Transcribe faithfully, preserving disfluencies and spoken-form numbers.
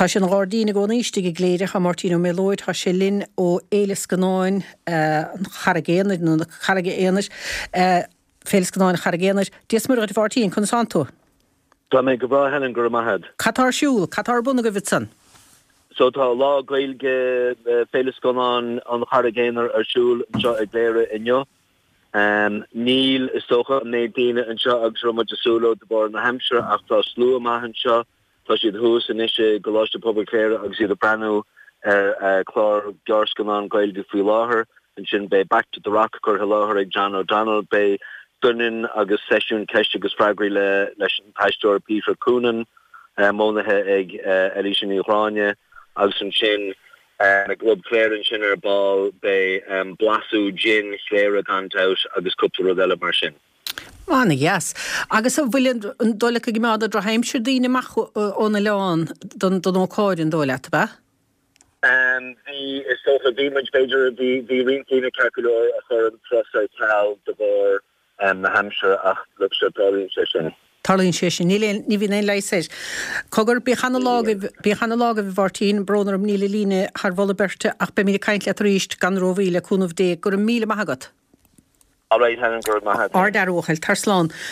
Tá sin gádaína go níiste go gléire a Martino Melóid tá sé linn ó élas gnáin charagéanir nó charagéanir félas gnáin charagéanir Dies mar a bhhartíín chun santó. Tá mé go bhá henan gur mahad. Catar siúil, catar buna go bhid san. So tá lá gailge félas gnáin an charagéanar ar siúil seo ag léire inneo. Um, Níl is socha mé daine an seo agus ru de súlo de bar na Hampshire ach tá slú amach an seo tá siad hús in isise goláiste publicléire agus iad a brenn ar chlár gearscan an gailge faoi láthair an sin bé Back to the Rock chur láthair ag John O'Donnell bé dunin agus sesiún ceiste agus freigraí le leis an paisteoir Peter Coonan mónathe ag Elíse ní Chráine agus an sin na glob léir an sin ar ball bei um, blasú gin léir a gantout agus cupú eile mar sin. Mána yes. Agus a bhfuil an dóla go gimáda dro heimsir daoine mach óna leán don ócáid an dóla ba? Um, the is sofa the much major the the rinklina calculor a chur an trosa tal de bor um, na Hampshire ach look Tarlín session. Tarlín session ní ní bhí éon leiséis. Cogur bíchanna lága bíchanna lága bhí bhartíín brónar am níla líne ar bhla berte ach be mí caiint le ríist gan róhíle cúnmh dé gur an míle maigad. All right, Helen, good mahad. Ar dar óchail tar slán.